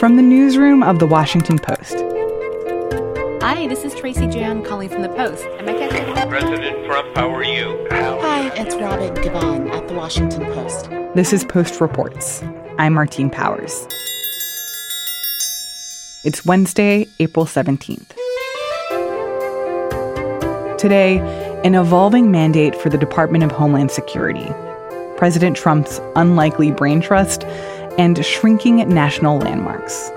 From the newsroom of The Washington Post. Hi, this is Tracy Jan calling from The Post. Am I catching? President Trump, how are you? Hi, it's Robin Givhan at The Washington Post. This is Post Reports. I'm Martine Powers. It's Wednesday, April 17th. Today, an evolving mandate for the Department of Homeland Security, President Trump's unlikely brain trust, and shrinking national landmarks.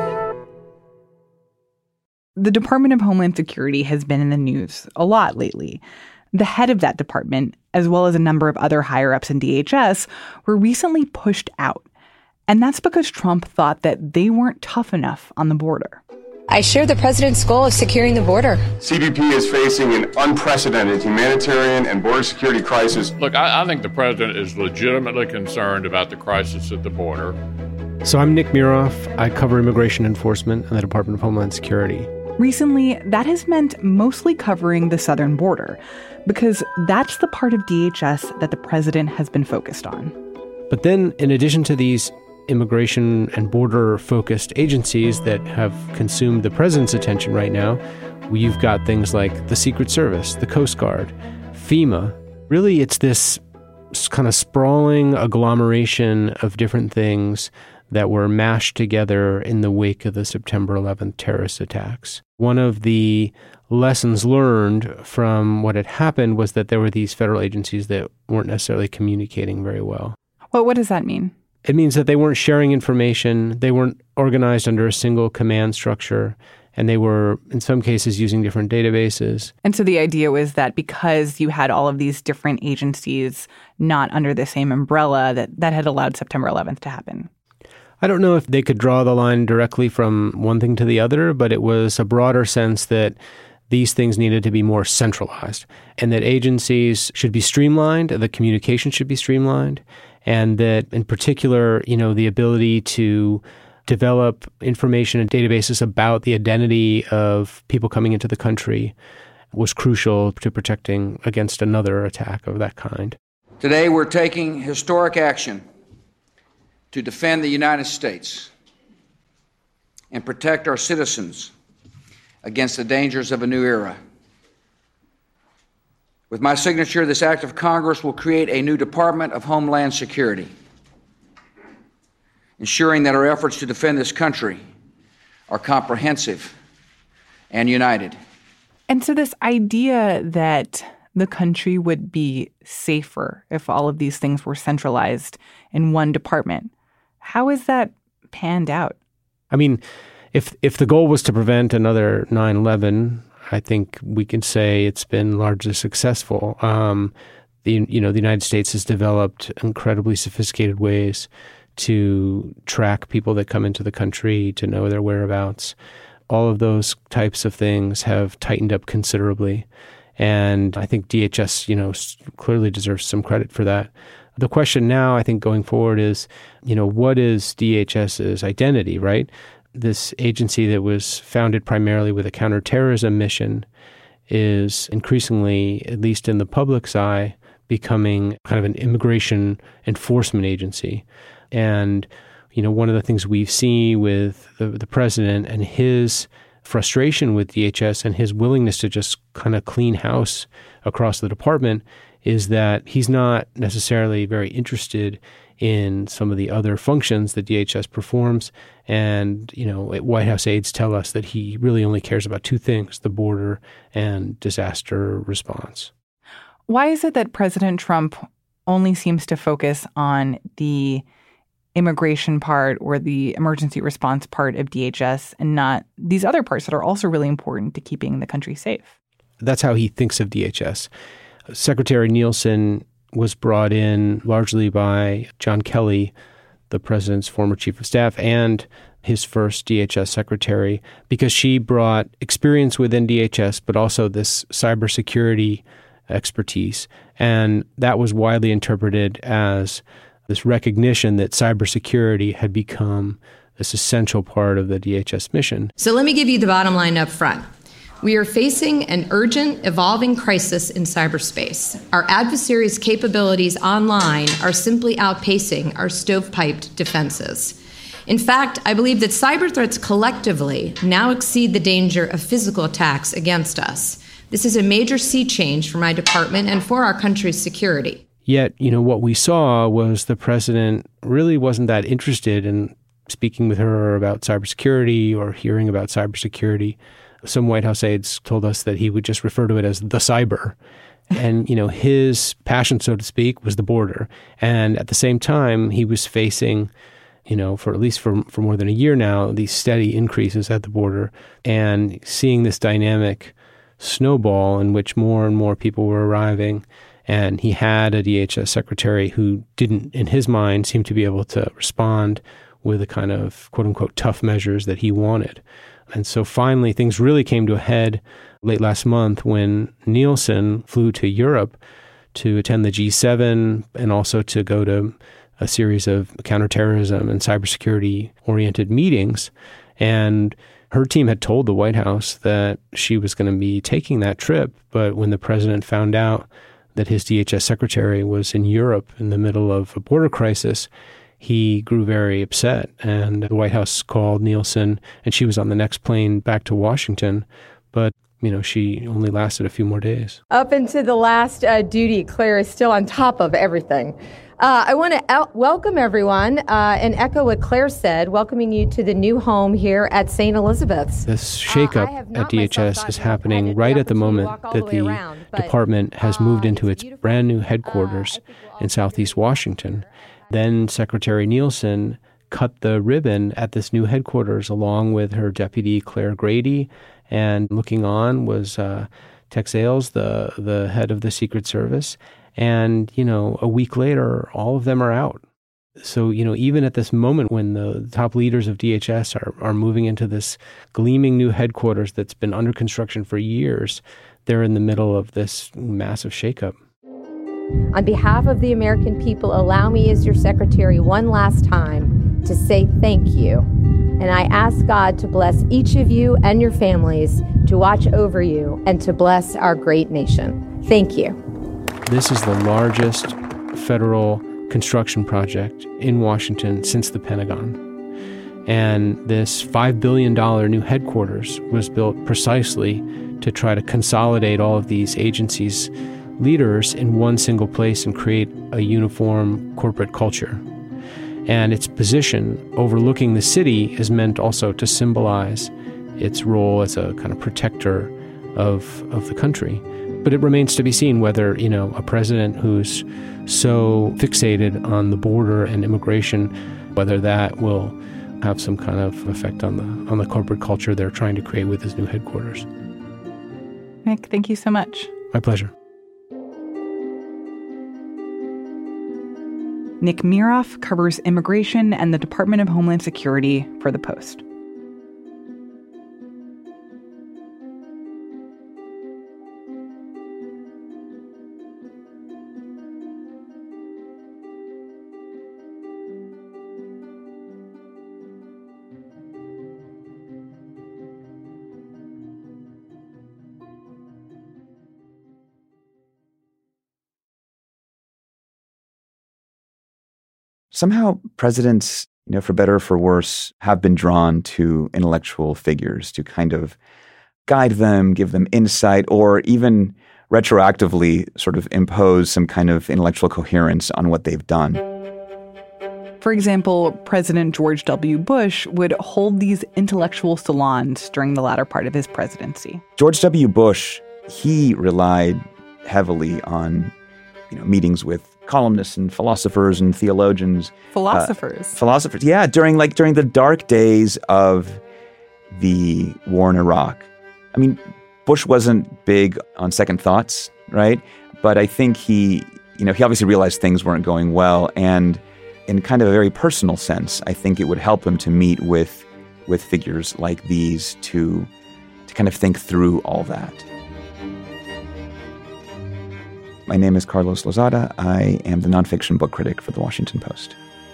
The Department of Homeland Security has been in the news a lot lately. The head of that department, as well as a number of other higher-ups in DHS, were recently pushed out. And that's because Trump thought that they weren't tough enough on the border. I share the president's goal of securing the border. CBP is facing an unprecedented humanitarian and border security crisis. Look, I think the president is legitimately concerned about the crisis at the border. So I'm Nick Miroff. I cover immigration enforcement in the Department of Homeland Security. Recently, that has meant mostly covering the southern border, because that's the part of DHS that the president has been focused on. But then, in addition to these immigration and border-focused agencies that have consumed the president's attention right now, you've got things like the Secret Service, the Coast Guard, FEMA. Really, it's this kind of sprawling agglomeration of different things that were mashed together in the wake of the September 11th terrorist attacks. One of the lessons learned from what had happened was that there were these federal agencies that weren't necessarily communicating very well. Well, what does that mean? It means that they weren't sharing information, they weren't organized under a single command structure, and they were, in some cases, using different databases. And so the idea was that because you had all of these different agencies not under the same umbrella, that had allowed September 11th to happen. I don't know if they could draw the line directly from one thing to the other, but it was a broader sense that these things needed to be more centralized and that agencies should be streamlined, the communication should be streamlined, and that in particular, the ability to develop information and databases about the identity of people coming into the country was crucial to protecting against another attack of that kind. Today, we're taking historic action to defend the United States and protect our citizens against the dangers of a new era. With my signature, this act of Congress will create a new Department of Homeland Security, ensuring that our efforts to defend this country are comprehensive and united. And so this idea that the country would be safer if all of these things were centralized in one department, how is that panned out? I mean, if the goal was to prevent another 9/11, I think we can say it's been largely successful. The United States has developed incredibly sophisticated ways to track people that come into the country, to know their whereabouts. All of those types of things have tightened up considerably. And I think DHS, clearly deserves some credit for that. The question now, I think, going forward is, what is DHS's identity, right? This agency that was founded primarily with a counterterrorism mission is increasingly, at least in the public's eye, becoming kind of an immigration enforcement agency. And, one of the things we've seen with the president and his frustration with DHS and his willingness to just kind of clean house across the department is that he's not necessarily very interested in some of the other functions that DHS performs. And, White House aides tell us that he really only cares about two things, the border and disaster response. Why is it that President Trump only seems to focus on the immigration part or the emergency response part of DHS and not these other parts that are also really important to keeping the country safe? That's how he thinks of DHS. Secretary Nielsen was brought in largely by John Kelly, the president's former chief of staff, and his first DHS secretary, because she brought experience within DHS, but also this cybersecurity expertise. And that was widely interpreted as this recognition that cybersecurity had become this essential part of the DHS mission. So let me give you the bottom line up front. We are facing an urgent, evolving crisis in cyberspace. Our adversaries' capabilities online are simply outpacing our stovepiped defenses. In fact, I believe that cyber threats collectively now exceed the danger of physical attacks against us. This is a major sea change for my department and for our country's security. Yet, what we saw was the president really wasn't that interested in speaking with her about cybersecurity or hearing about cybersecurity. Some White House aides told us that he would just refer to it as the cyber. And, his passion, so to speak, was the border. And at the same time, he was facing, for at least for more than a year now, these steady increases at the border and seeing this dynamic snowball in which more and more people were arriving. And he had a DHS secretary who didn't, in his mind, seem to be able to respond with the kind of, quote unquote, tough measures that he wanted. And so finally, things really came to a head late last month when Nielsen flew to Europe to attend the G7 and also to go to a series of counterterrorism and cybersecurity-oriented meetings. And her team had told the White House that she was going to be taking that trip. But when the president found out that his DHS secretary was in Europe in the middle of a border crisis, he grew very upset. And the White House called Nielsen, and she was on the next plane back to Washington. But, she only lasted a few more days. Up into the last duty, Claire is still on top of everything. I want to welcome everyone and echo what Claire said, welcoming you to the new home here at St. Elizabeth's. This shakeup at DHS is happening right at the moment that the department has moved into its brand new headquarters in Southeast Washington. Then Secretary Nielsen cut the ribbon at this new headquarters along with her deputy Claire Grady, and looking on was Tex Ailes, the head of the Secret Service. And, a week later, all of them are out. So, even at this moment when the top leaders of DHS are moving into this gleaming new headquarters that's been under construction for years, they're in the middle of this massive shakeup. On behalf of the American people, allow me as your secretary one last time to say thank you. And I ask God to bless each of you and your families, to watch over you, and to bless our great nation. Thank you. This is the largest federal construction project in Washington since the Pentagon. And this $5 billion new headquarters was built precisely to try to consolidate all of these agencies' leaders in one single place and create a uniform corporate culture. And its position overlooking the city is meant also to symbolize its role as a kind of protector of the country. But it remains to be seen whether, a president who's so fixated on the border and immigration, whether that will have some kind of effect on the corporate culture they're trying to create with his new headquarters. Nick, thank you so much. My pleasure. Nick Miroff covers immigration and the Department of Homeland Security for The Post. Somehow presidents, for better or for worse, have been drawn to intellectual figures to kind of guide them, give them insight, or even retroactively sort of impose some kind of intellectual coherence on what they've done. For example, President George W. Bush would hold these intellectual salons during the latter part of his presidency. George W. Bush, he relied heavily on, meetings with columnists and philosophers and theologians. Philosophers, yeah, during the dark days of the war in Iraq. I mean, Bush wasn't big on second thoughts, right? But I think he obviously realized things weren't going well, and in kind of a very personal sense, I think it would help him to meet with figures like these to kind of think through all that. My name is Carlos Lozada. I am the nonfiction book critic for The Washington Post.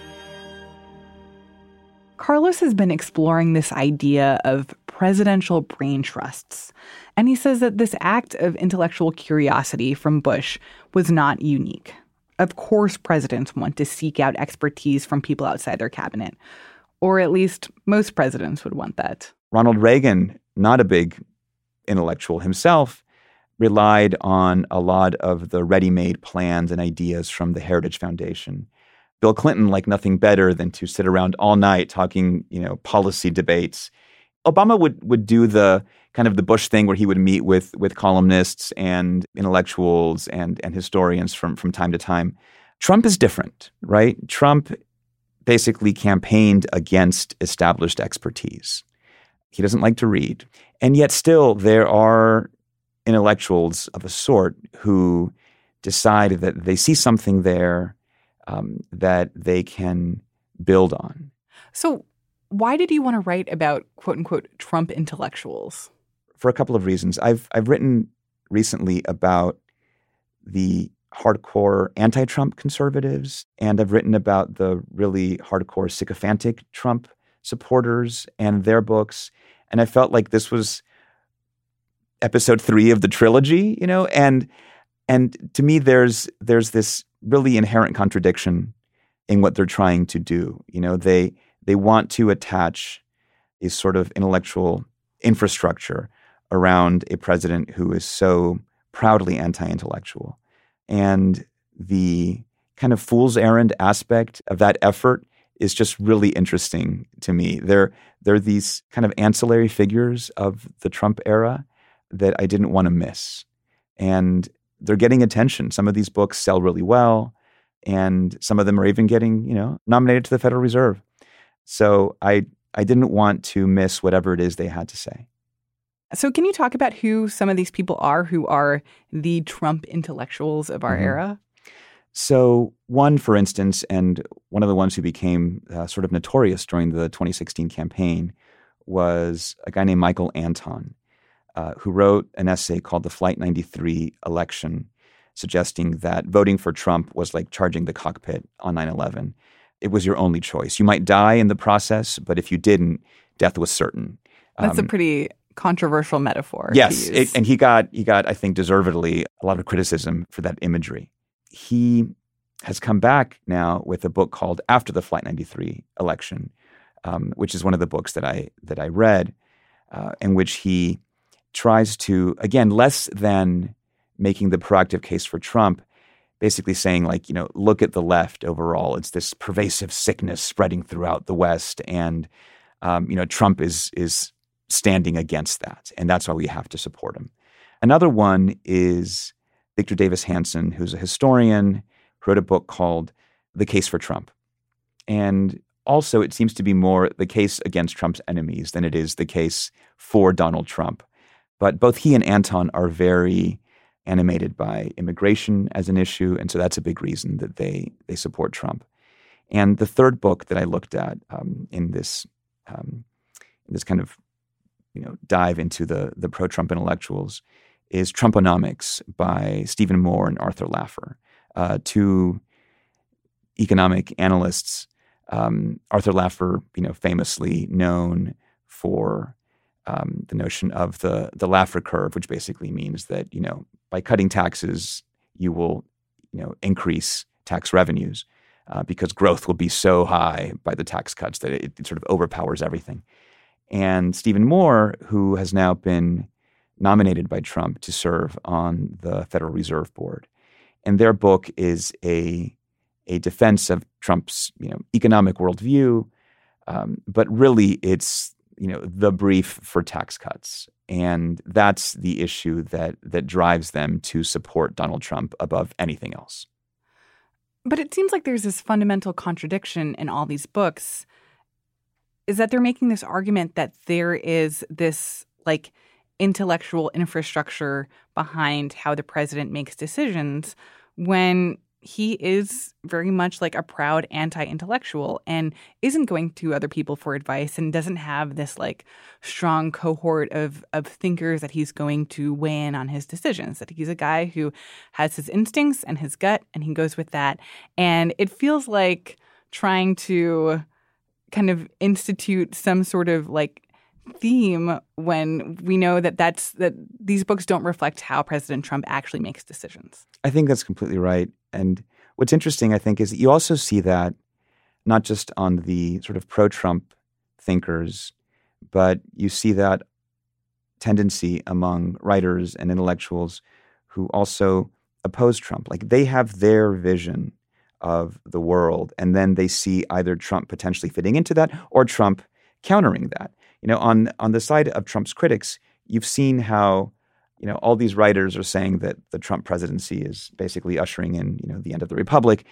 Carlos has been exploring this idea of presidential brain trusts, and he says that this act of intellectual curiosity from Bush was not unique. Of course, presidents want to seek out expertise from people outside their cabinet, Or at least most presidents would want that. Ronald Reagan, not a big intellectual himself, relied on a lot of the ready-made plans and ideas from the Heritage Foundation. Bill Clinton liked nothing better than to sit around all night talking, policy debates. Obama would do the kind of the Bush thing where he would meet with columnists and intellectuals and historians from time to time. Trump is different, right? Trump basically campaigned against established expertise. He doesn't like to read. And yet still there are intellectuals of a sort who decide that they see something there that they can build on. So why did you want to write about, quote unquote, Trump intellectuals? For a couple of reasons. I've written recently about the hardcore anti-Trump conservatives, and I've written about the really hardcore sycophantic Trump supporters and their books. And I felt like this was episode 3 of the trilogy, and to me there's this really inherent contradiction in what they're trying to do. They want to attach a sort of intellectual infrastructure around a president who is so proudly anti-intellectual. And the kind of fool's errand aspect of that effort is just really interesting to me. They're these kind of ancillary figures of the Trump era that I didn't want to miss. And they're getting attention. Some of these books sell really well, and some of them are even getting, nominated to the Federal Reserve. So I didn't want to miss whatever it is they had to say. So can you talk about who some of these people are who are the Trump intellectuals of our era? So one, for instance, and one of the ones who became sort of notorious during the 2016 campaign was a guy named Michael Anton, who wrote an essay called The Flight 93 Election, suggesting that voting for Trump was like charging the cockpit on 9/11. It was your only choice. You might die in the process, but if you didn't, death was certain. That's a pretty controversial metaphor. Yes, and he got, I think, deservedly a lot of criticism for that imagery. He has come back now with a book called After the Flight 93 Election, which is one of the books that I read, in which he tries to, again, less than making the proactive case for Trump, basically saying, look at the left overall. It's this pervasive sickness spreading throughout the West, and Trump is standing against that, and that's why we have to support him. Another one is Victor Davis Hanson, who's a historian, wrote a book called The Case for Trump. And also it seems to be more the case against Trump's enemies than it is the case for Donald Trump. But both he and Anton are very animated by immigration as an issue, and so that's a big reason that they support Trump. And the third book that I looked at in this kind of dive into the pro-Trump intellectuals is Trumponomics by Stephen Moore and Arthur Laffer, two economic analysts. Arthur Laffer, famously known for the notion of the Laffer curve, which basically means that by cutting taxes you will increase tax revenues because growth will be so high by the tax cuts that it sort of overpowers everything. And Stephen Moore, who has now been nominated by Trump to serve on the Federal Reserve Board. And their book is a defense of Trump's economic worldview, but really it's the brief for tax cuts. And that's the issue that drives them to support Donald Trump above anything else. But it seems like there's this fundamental contradiction in all these books, is that they're making this argument that there is this intellectual infrastructure behind how the president makes decisions when he is very much like a proud anti-intellectual and isn't going to other people for advice and doesn't have this strong cohort of thinkers that he's going to weigh in on his decisions, that he's a guy who has his instincts and his gut and he goes with that. And it feels like trying to kind of institute some sort of theme when we know that these books don't reflect how President Trump actually makes decisions. I think that's completely right. And what's interesting, I think, is that you also see that not just on the sort of pro-Trump thinkers, but you see that tendency among writers and intellectuals who also oppose Trump. Like, they have their vision of the world, and then they see either Trump potentially fitting into that or Trump countering that. You know, on the side of Trump's critics, you've seen how, you know, all these writers are saying that the Trump presidency is basically ushering in, you know, the end of the republic.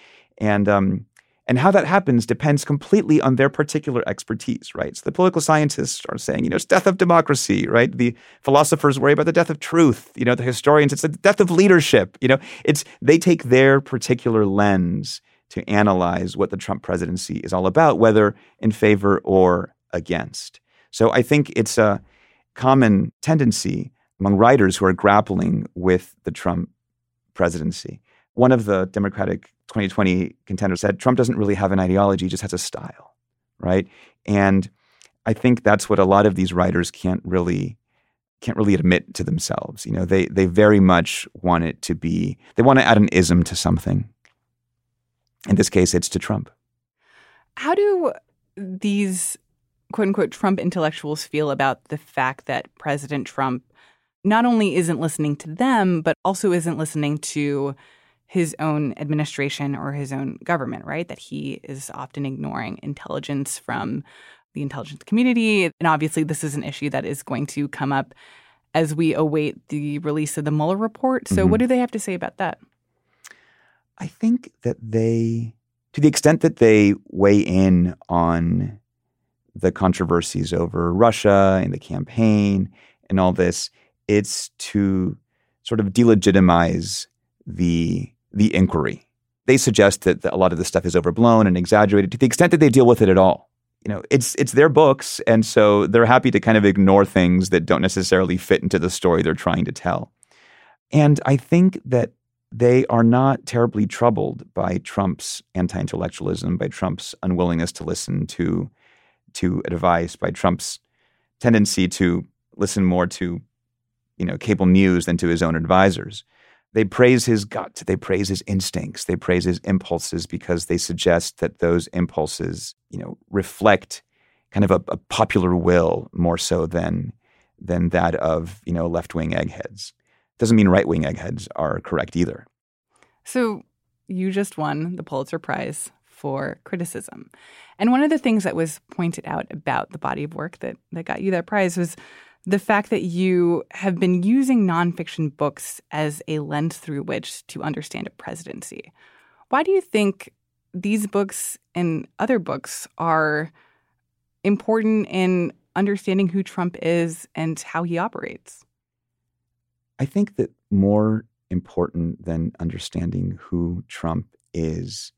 And how that happens depends completely on their particular expertise, right? So the political scientists are saying, you know, it's death of democracy, right? The philosophers worry about the death of truth. You know, the historians, it's the death of leadership. You know, they take their particular lens to analyze what the Trump presidency is all about, whether in favor or against. So I think it's a common tendency among writers who are grappling with the Trump presidency. One of the Democratic 2020 contenders said Trump doesn't really have an ideology, he just has a style, right? And I think that's what a lot of these writers can't really admit to themselves. You know, they very much want it to be, they want to add an ism to something. In this case, it's to Trump. How do these quote-unquote Trump intellectuals feel about the fact that President Trump not only isn't listening to them, but also isn't listening to his own administration or his own government, right? That he is often ignoring intelligence from the intelligence community. And obviously, this is an issue that is going to come up as we await the release of the Mueller report. So what do they have to say about that? I think that they, to the extent that they weigh in on the controversies over Russia and the campaign and all this, it's to sort of delegitimize the inquiry. They suggest that a lot of this stuff is overblown and exaggerated to the extent that they deal with it at all. You know, it's their books, and so they're happy to kind of ignore things that don't necessarily fit into the story they're trying to tell. And I think that they are not terribly troubled by Trump's anti-intellectualism, by Trump's unwillingness to listen to advice, by Trump's tendency to listen more to, you know, cable news than to his own advisors. They praise his gut, they praise his instincts, they praise his impulses because they suggest that those impulses, you know, reflect kind of a popular will more so than that of, you know, left-wing eggheads. Doesn't mean right-wing eggheads are correct either. So you just won the Pulitzer Prize for criticism. And one of the things that was pointed out about the body of work that got you that prize was the fact that you have been using nonfiction books as a lens through which to understand a presidency. Why do you think these books and other books are important in understanding who Trump is and how he operates? I think that more important than understanding who Trump is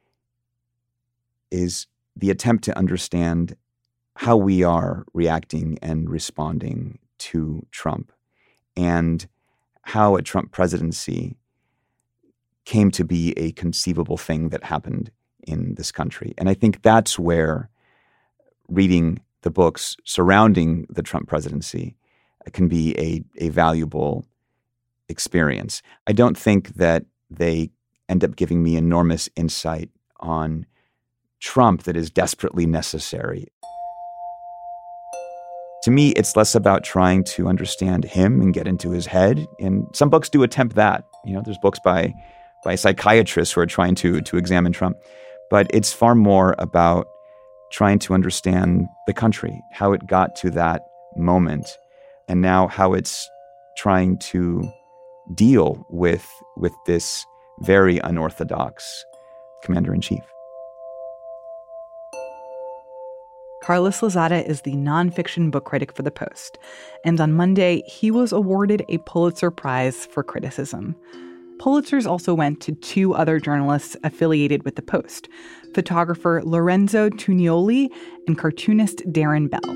the attempt to understand how we are reacting and responding to Trump and how a Trump presidency came to be a conceivable thing that happened in this country. And I think that's where reading the books surrounding the Trump presidency can be a valuable experience. I don't think that they end up giving me enormous insight on Trump that is desperately necessary. To me, it's less about trying to understand him and get into his head. And some books do attempt that. You know, there's books by psychiatrists who are trying to examine Trump. But it's far more about trying to understand the country, how it got to that moment, and now how it's trying to deal with this very unorthodox commander-in-chief. Carlos Lozada is the nonfiction book critic for The Post, and on Monday, he was awarded a Pulitzer Prize for criticism. Pulitzers also went to two other journalists affiliated with The Post, photographer Lorenzo Tunioli and cartoonist Darren Bell.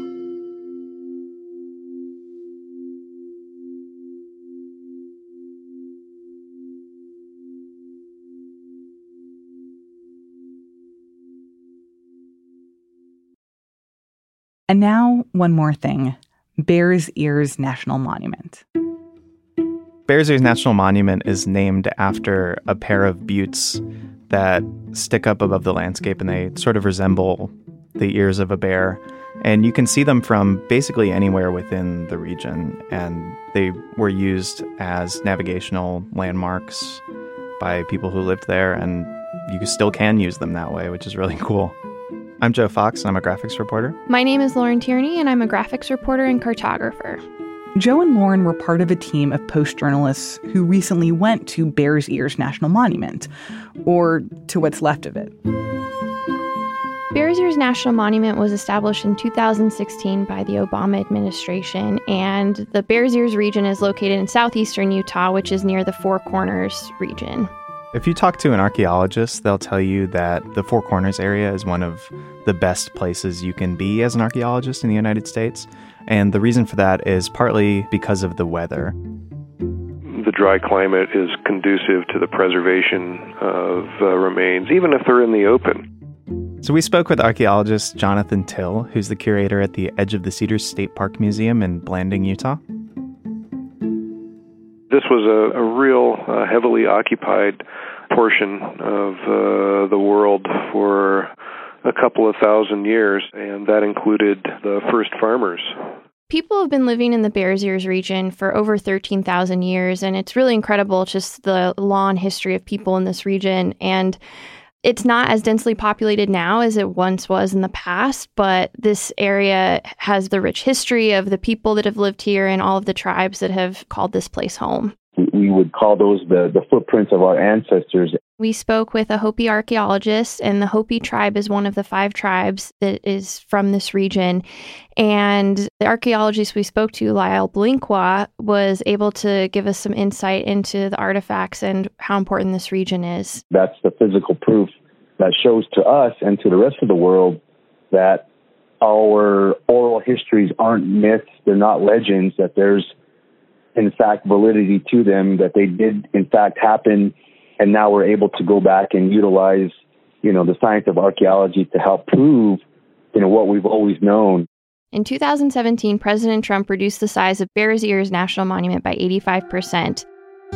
And now, one more thing. Bears Ears National Monument. Bears Ears National Monument is named after a pair of buttes that stick up above the landscape, and they sort of resemble the ears of a bear. And you can see them from basically anywhere within the region, and they were used as navigational landmarks by people who lived there, and you still can use them that way, which is really cool. I'm Joe Fox, and I'm a graphics reporter. My name is Lauren Tierney, and I'm a graphics reporter and cartographer. Joe and Lauren were part of a team of Post journalists who recently went to Bears Ears National Monument, or to what's left of it. Bears Ears National Monument was established in 2016 by the Obama administration, and the Bears Ears region is located in southeastern Utah, which is near the Four Corners region. If you talk to an archaeologist, they'll tell you that the Four Corners area is one of the best places you can be as an archaeologist in the United States. And the reason for that is partly because of the weather. The dry climate is conducive to the preservation of remains, even if they're in the open. So we spoke with archaeologist Jonathan Till, who's the curator at the Edge of the Cedars State Park Museum in Blanding, Utah. This was a real heavily occupied portion of the world for a couple of thousand years, and that included the first farmers. People have been living in the Bears Ears region for over 13,000 years, and it's really incredible just the long history of people in this region. And it's not as densely populated now as it once was in the past, but this area has the rich history of the people that have lived here and all of the tribes that have called this place home. We would call those the footprints of our ancestors. We spoke with a Hopi archaeologist, and the Hopi tribe is one of the 5 tribes that is from this region. And the archaeologist we spoke to, Lyle Blinkwa, was able to give us some insight into the artifacts and how important this region is. That's the physical proof that shows to us and to the rest of the world that our oral histories aren't myths, they're not legends, that there's in fact validity to them, that they did in fact happen, and now we're able to go back and utilize, the science of archaeology to help prove, what we've always known. In 2017, President Trump reduced the size of Bears Ears National Monument by 85%.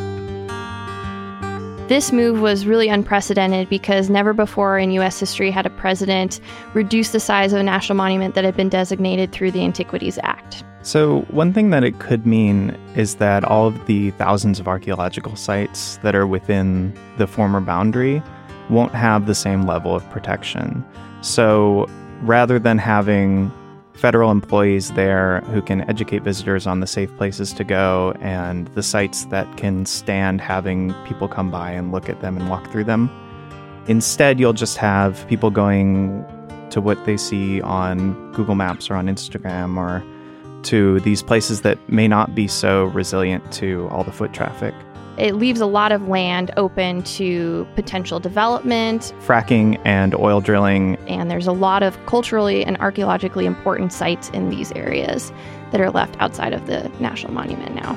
This move was really unprecedented because never before in U.S. history had a president reduced the size of a national monument that had been designated through the Antiquities Act. So one thing that it could mean is that all of the thousands of archaeological sites that are within the former boundary won't have the same level of protection. So rather than having federal employees there who can educate visitors on the safe places to go and the sites that can stand having people come by and look at them and walk through them, instead you'll just have people going to what they see on Google Maps or on Instagram or to these places that may not be so resilient to all the foot traffic. It leaves a lot of land open to potential development, fracking and oil drilling. And there's a lot of culturally and archaeologically important sites in these areas that are left outside of the National Monument now.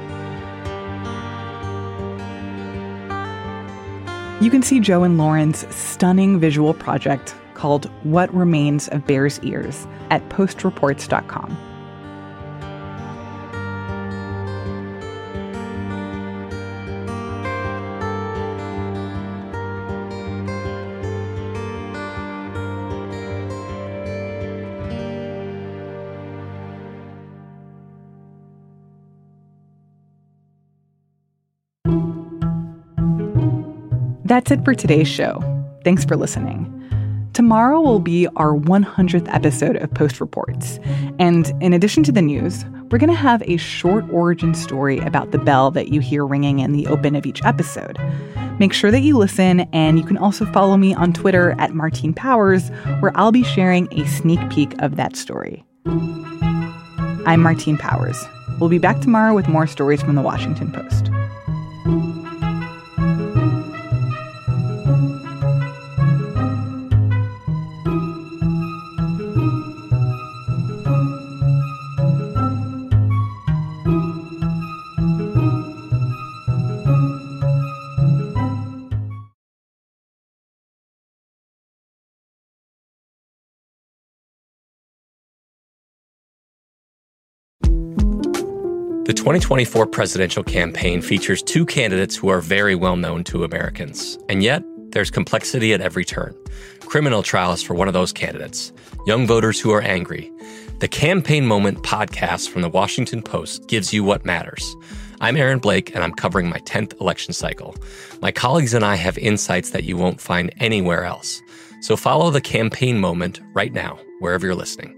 You can see Joe and Lauren's stunning visual project called What Remains of Bears Ears at postreports.com. That's it for today's show. Thanks for listening. Tomorrow will be our 100th episode of Post Reports. And in addition to the news, we're going to have a short origin story about the bell that you hear ringing in the open of each episode. Make sure that you listen, and you can also follow me on Twitter at Martine Powers, where I'll be sharing a sneak peek of that story. I'm Martine Powers. We'll be back tomorrow with more stories from the Washington Post. The 2024 presidential campaign features two candidates who are very well known to Americans. And yet, there's complexity at every turn. Criminal trials for one of those candidates. Young voters who are angry. The Campaign Moment podcast from the Washington Post gives you what matters. I'm Aaron Blake, and I'm covering my 10th election cycle. My colleagues and I have insights that you won't find anywhere else. So follow The Campaign Moment right now, wherever you're listening.